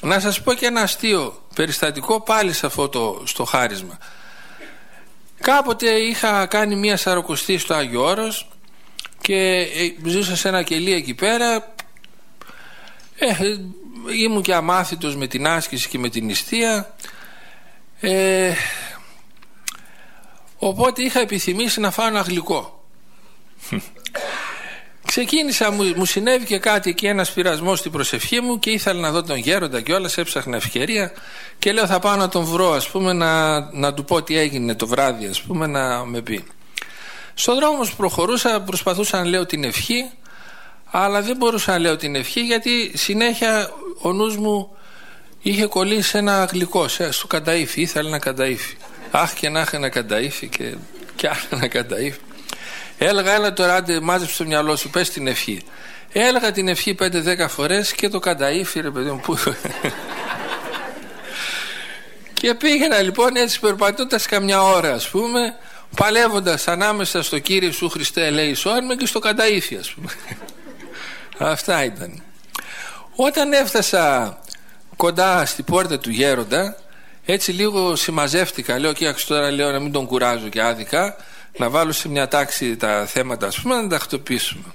Να σας πω και ένα αστείο περιστατικό πάλι σε αυτό στο χάρισμα. Κάποτε είχα κάνει μία σαρακοστή στο Άγιο Όρος και ζούσα σε ένα κελί εκεί πέρα. Ήμουν και αμάθητος με την άσκηση και με την νηστεία, οπότε είχα επιθυμήσει να φάω ένα γλυκό. Ξεκίνησα, μου συνέβη και κάτι εκεί, ένας πειρασμός στην προσευχή μου, και ήθελα να δω τον γέροντα και όλας, έψαχνα ευκαιρία και λέω θα πάω να τον βρω, ας πούμε, να του πω τι έγινε το βράδυ, ας πούμε, να με πει. Στον δρόμο που προχωρούσα, προσπαθούσα να λέω την ευχή, αλλά δεν μπορούσα να λέω την ευχή, γιατί συνέχεια ο νους μου είχε κολλήσει ένα γλυκό στο κανταΐφι. Ήθελα ένα κανταΐφι. Αχ, και να είχα ένα κανταΐφι και άλλο ένα κανταΐφι. Έλεγα, έλα τώρα, άντε, μάζεψε το μυαλό σου, πες την ευχή. Έλεγα την ευχή 5-10 φορές και το κανταΐφι, ρε παιδί μου, πού. Και πήγαινα λοιπόν έτσι, περπατώντας καμιά ώρα, ας πούμε, παλεύοντας ανάμεσα στο Κύριε σου Χριστέ ελέησόν με και στο κανταΐφι, ας πούμε. Αυτά ήταν. Όταν έφτασα κοντά στη πόρτα του γέροντα, έτσι λίγο συμμαζεύτηκα. Λέω, κοίταξε τώρα, λέω, να μην τον κουράζω και άδικα, να βάλω σε μια τάξη τα θέματα, ας πούμε, να τα τακτοποιήσουμε.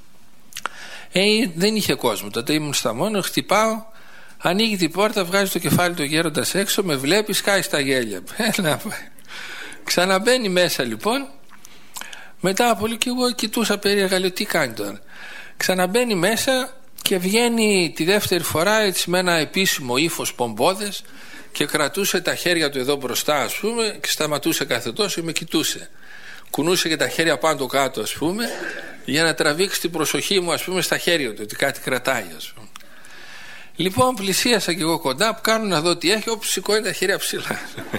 Δεν είχε κόσμο τότε, ήμουν στα μόνο, χτυπάω, ανοίγει την πόρτα, βγάζει το κεφάλι του γέροντας έξω, με βλέπει, σκάει στα γέλια. Ξαναμπαίνει μέσα λοιπόν. Μετά από λίγο και εγώ κοιτούσα περίεργα, λέω, τι κάνει τώρα. Ξαναμπαίνει μέσα και βγαίνει τη δεύτερη φορά έτσι με ένα επίσημο ύφος πομπόδες και κρατούσε τα χέρια του εδώ μπροστά, ας πούμε, και σταματούσε κάθε τόσο και με κοιτούσε. Κουνούσε και τα χέρια πάνω κάτω, ας πούμε, για να τραβήξει την προσοχή μου, ας πούμε, στα χέρια του, ότι κάτι κρατάει, ας πούμε. Λοιπόν, πλησίασα και εγώ κοντά, που κάνω να δω τι έχει, όπου σηκώνει τα χέρια ψηλά.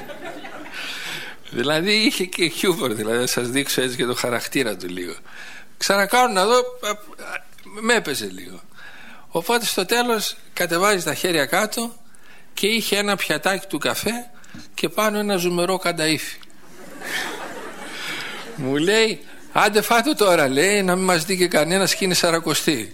Δηλαδή είχε και χιούμορ, δηλαδή θα σας δείξω έτσι και το χαρακτήρα του λίγο. Ξανακάνω να δω, με έπαιζε λίγο. Οπότε στο τέλος κατεβάζει τα χέρια κάτω και είχε ένα πιατάκι του καφέ και πάνω ένα ζουμερό κανταΐφι. Μου λέει, άντε φάτο τώρα, λέει, να μην μας δει και κανένας και είναι σαρακοστή.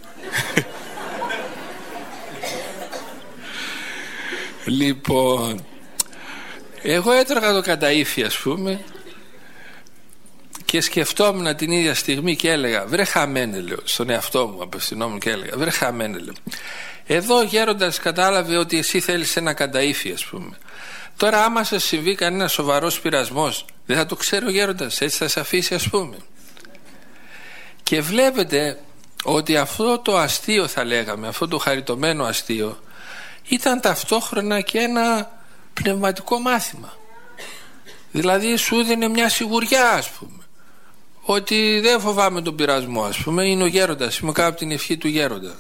Λοιπόν, εγώ έτρωγα το κανταΐφι, ας πούμε, και σκεφτόμουν την ίδια στιγμή και έλεγα, βρε χαμένε, λέω, στον εαυτό μου απευθυνόμουν και έλεγα, βρε χαμένε, λέω, εδώ ο γέροντας κατάλαβε ότι εσύ θέλεις ένα κανταΐφι, ας πούμε. Τώρα άμα σας συμβεί κανένα σοβαρός πειρασμός, δεν θα το ξέρει ο γέροντας, έτσι θα σε αφήσει, ας πούμε. Και βλέπετε ότι αυτό το αστείο, θα λέγαμε, αυτό το χαριτωμένο αστείο, ήταν ταυτόχρονα και ένα πνευματικό μάθημα. Δηλαδή σου δίνει μια σιγουριά, ας πούμε, ότι δεν φοβάμαι τον πειρασμό, ας πούμε, είναι ο γέροντας, είμαι κάτω από την ευχή του γέροντα.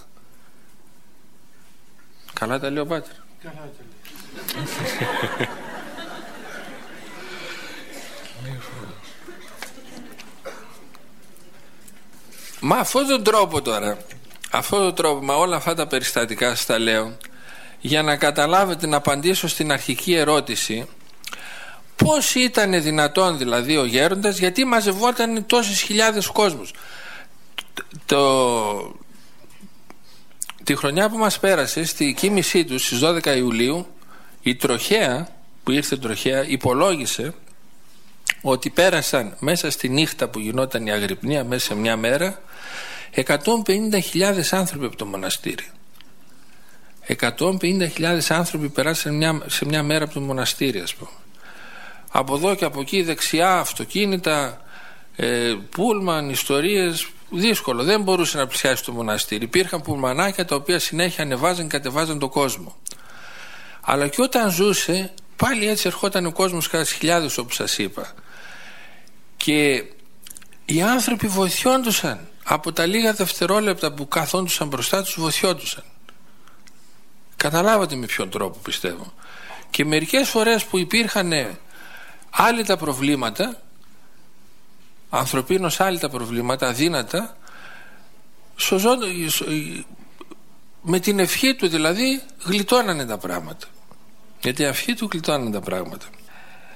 Καλά τα λέω, πάτερ? Καλά τα λέω. Μα αυτόν τον τρόπο τώρα, μα όλα αυτά τα περιστατικά σας τα λέω για να καταλάβετε, να απαντήσω στην αρχική ερώτηση, πώς ήταν δυνατόν δηλαδή ο γέροντας, γιατί μαζευόταν τόσες χιλιάδες κόσμους. Τη χρονιά που μας πέρασε, στη κοίμησή του στις 12 Ιουλίου, η τροχέα που ήρθε, τροχέα, υπολόγισε ότι πέρασαν μέσα στη νύχτα που γινόταν η αγρυπνία, μέσα σε μια μέρα, 150.000 άνθρωποι από το μοναστήρι. 150.000 άνθρωποι περάσαν σε μια μέρα από το μοναστήρι, ας πούμε. Από εδώ και από εκεί δεξιά αυτοκίνητα, πούλμαν, ιστορίες, δύσκολο, δεν μπορούσε να πλησιάσει το μοναστήρι. Υπήρχαν πουλμανάκια τα οποία συνέχεια ανεβάζαν και κατεβάζαν τον κόσμο. Αλλά και όταν ζούσε πάλι έτσι ερχόταν ο κόσμος κατά τις χιλιάδες, όπως σας είπα, και οι άνθρωποι βοηθιόντουσαν από τα λίγα δευτερόλεπτα που καθόντουσαν μπροστά τους, βοηθιόντουσαν. Καταλάβατε με ποιον τρόπο, πιστεύω. Και μερικές φορές που υπήρχαν άλλοι τα προβλήματα, ανθρωπίνως άλλοι τα προβλήματα, αδύνατα, με την ευχή του δηλαδή γλιτώνανε τα πράγματα. Γιατί η ευχή του γλιτώνανε τα πράγματα.